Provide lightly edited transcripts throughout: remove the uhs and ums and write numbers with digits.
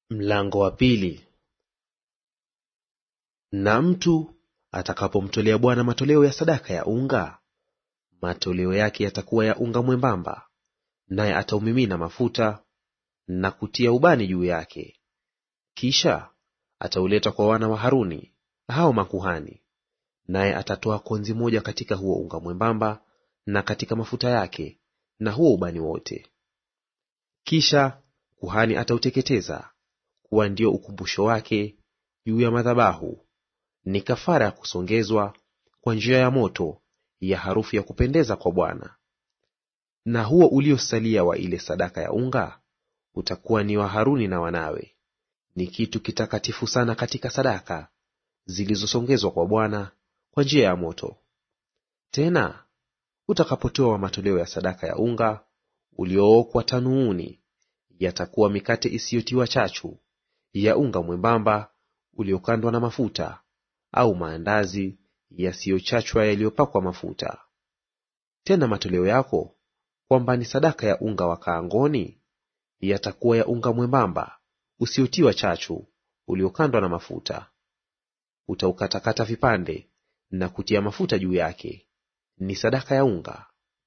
Mlango wa pili. Na mtu atakapomtolea Bwana matoleo ya sadaka ya unga, matoleo yake yatakuwa ya unga mwembamba, naye ataumimina mafuta na kutia ubani juu yake. Kisha atauleta kwa wana wa Haruni hao makuhani, naye atatoa konzi moja katika huo unga mwembamba na katika mafuta yake na huo ubani wote. Kisha kuhani atauteketeza kuwa ndio ukumbusho wake juu ya madhabahu; ni kafara ya kusongezwa kwa njia ya moto, ya harufu ya kupendeza kwa Bwana. Na huo uliosalia wa ile sadaka ya unga utakuwa ni wa Haruni na wanawe; ni kitu kitakatifu sana katika sadaka zilizosongezwa kwa Bwana kwa njia ya moto. Tena utakapotoa matoleo ya sadaka ya unga uliookwa tanuuni, yatakuwa mikate isiyotiwa chachu ya unga mwembamba uliokandwa na mafuta, au maandazi yasiyochachwa yaliyopakwa mafuta. Tena matoleo yako kwamba ni sadaka ya unga wa kaangoni, yatakuwa ya unga mwembamba usiotiwa chachu uliokandwa na mafuta. Utaukatakata vipande na kutia mafuta juu yake; ni sadaka ya unga.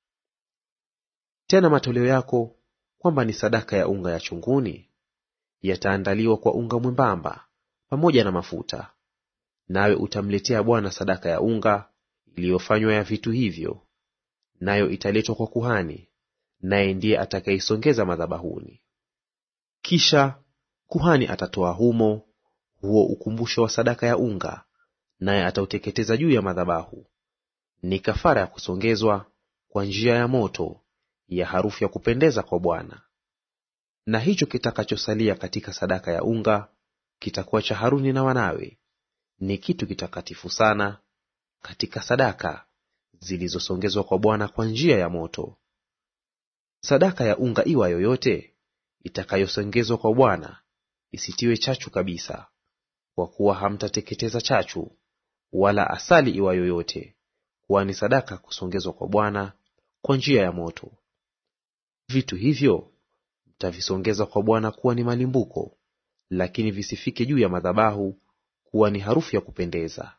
Tena matoleo yako kwamba ni sadaka ya unga ya chunguni, yataandaliwa kwa unga mwembamba pamoja na mafuta. Nawe utamletea Bwana sadaka ya unga iliyofanywa ya vitu hivyo, nayo italetwa kwa kuhani, naye ndiye atakayeisongeza madhabahuni. Kisha kuhani atatoa humo huo ukumbusho wa sadaka ya unga, naye atauteketeza juu ya madhabahu; ni kafara ya kusongezwa kwa njia ya moto, ya harufu ya kupendeza kwa Bwana. Na hicho kitakachosalia katika sadaka ya unga kitakuwa cha Haruni na wanawe; ni kitu kitakatifu sana katika sadaka zilizosongezwa kwa Bwana kwa njia ya moto. Sadaka ya unga iwa yoyote itakayosongezwa kwa Bwana isitiwe chachu kabisa, kwa kuwa hamtateketeza chachu, wala asali iwa yoyote, kwani sadaka kusongezwa kwa Bwana kwa njia ya moto. Vitu hivyo mtavisongeza kwa Bwana kuwa ni malimbuko, lakini visifike juu ya madhabahu kuwa ni harufu ya kupendeza.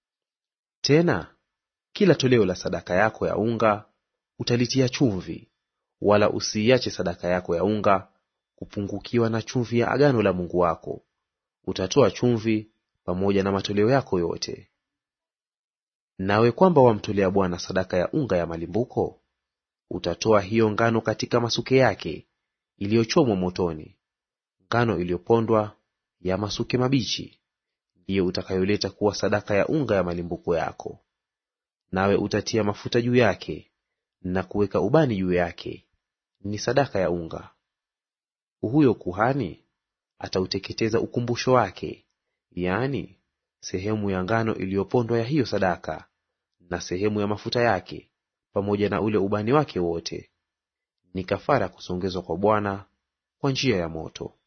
Tena kila toleo la sadaka yako ya unga utalitia chumvi, wala usiiache sadaka yako ya unga kupungukiwa na chumvi ya agano la Mungu wako; utatoa chumvi pamoja na matoleo yako yote. Nawe kwamba wamtolea Bwana sadaka ya unga ya malimbuko, utatoa hiyo ngano katika masuke yake iliyochomwa motoni; ngano iliyopondwa ya masuke mabichi ndiyo utakayoleta kuwa sadaka ya unga ya malimbuko yako. Nawe utatia mafuta juu yake na kuweka ubani juu yake; ni sadaka ya unga. Huyo kuhani atauteketeza ukumbusho wake, yaani sehemu ya ngano iliyopondwa ya hiyo sadaka, na sehemu ya mafuta yake pamoja na ule ubani wake wote; ni kafara ya kusongezwa kwa Bwana kwa njia ya moto.